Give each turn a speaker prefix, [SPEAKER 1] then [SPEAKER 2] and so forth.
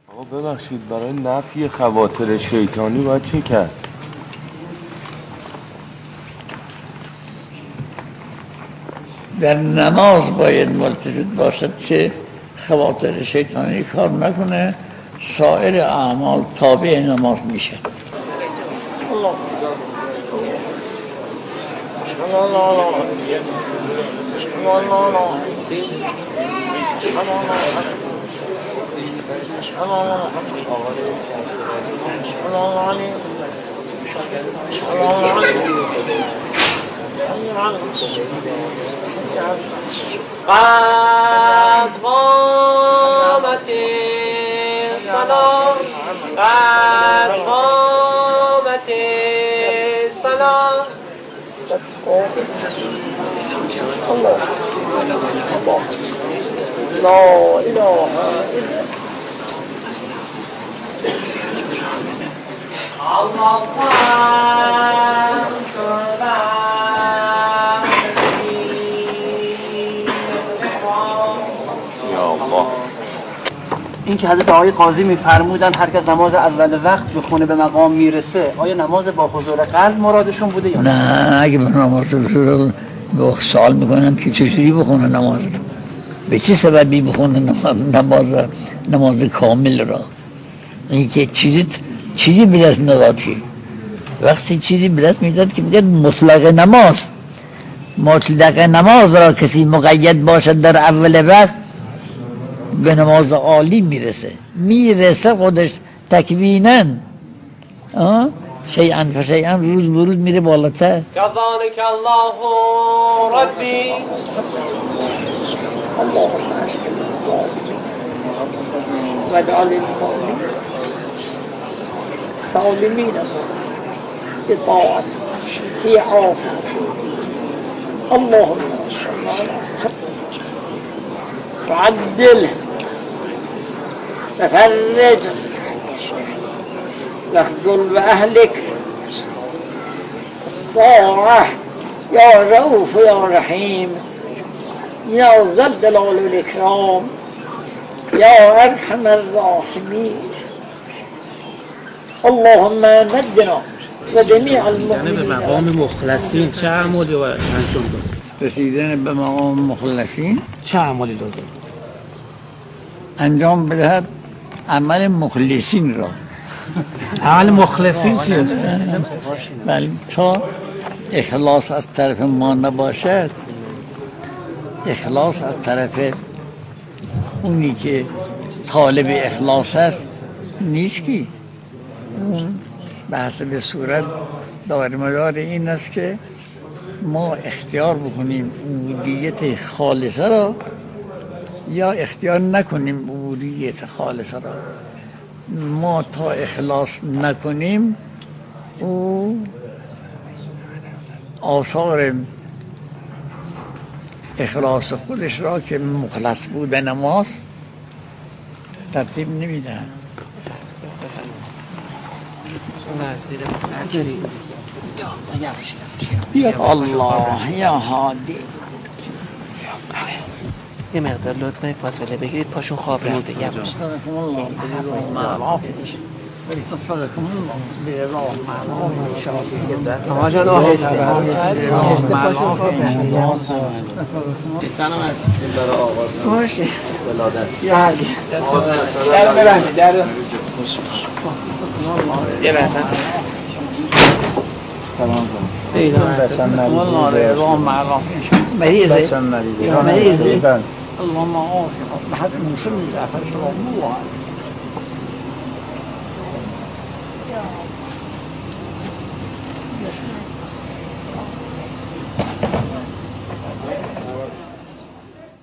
[SPEAKER 1] آقا ببخشید، برای نفی خواطر شیطانی باید چه کرد؟
[SPEAKER 2] در نماز باید ملتفت باشد که خواطر شیطانی کار نکنه، سایر اعمال تابع نماز میشه. الله
[SPEAKER 3] قد قامت الصلاة قد قامت الصلاة
[SPEAKER 2] الله لا إله إلا
[SPEAKER 3] الله
[SPEAKER 4] این که حضرت آقای قاضی میفرمودن هر کس نماز اول وقت بخونه به مقام میرسه، آیا نماز با حضور قلب مرادشون بوده یا
[SPEAKER 2] نه؟ اگه به نماز بخونه سوال میکنم که چجوری بخونه نماز رو، به چه سببی بخونه نماز کامل را؟ این که چیزی به دست نداد که وقتی چیزی به دست میداد که بگه مطلق نماز را کسی مقید باشد در اول وقت به نماز عالی میرسه خودش تکویناً، شیئا فشیئا، روز به روز میره بالاتر.
[SPEAKER 3] كذلك الله ربي
[SPEAKER 2] واجعل المؤمنين سالمين بطاعتك في عافيتك اللهم صل على محمد وعدله وفرج واخذل بأهلك الصاعة يا رؤوف يا رحيم يا ذا الجلال والإكرام يا أرحم الراحمين اللهم مدنا وجميع المؤمنين.
[SPEAKER 4] به مقام مخلصین چه اعمالی باید انجام داد؟
[SPEAKER 2] رسیدن به مقام مخلصین
[SPEAKER 4] چه اعمالی لازم
[SPEAKER 2] انجام بدهد؟ عمل مخلصین را.
[SPEAKER 4] عمل مخلصین چیه؟
[SPEAKER 2] ولی تا اخلاص از طرف ما نباشد، اخلاص از طرف اونی که طالب اخلاص است نیست که اون به حسب صورت دارمدار این است که ما اختیار بکنیم عبودیت خالصه را یا اختیار نکنیم عبودیت خالصه را. ما تا اخلاص نکنیم او آثار اخلاص خودش را که مخلص بوده نماز ترتیب نمیده. یا الله یا هادی.
[SPEAKER 5] یه مقدار لطف کنید فاصله بگیرید، پاشون خواب رفته گم بشه.
[SPEAKER 3] آقا جان آهسته آهسته پاشون خواب
[SPEAKER 2] سلامت
[SPEAKER 3] باشه
[SPEAKER 1] ولادت
[SPEAKER 3] یا حالی در ببندید در یه لحظه
[SPEAKER 1] سلام
[SPEAKER 2] بچم مریضه مریضه اللهم عافیه لحد موسم لحد سلام الله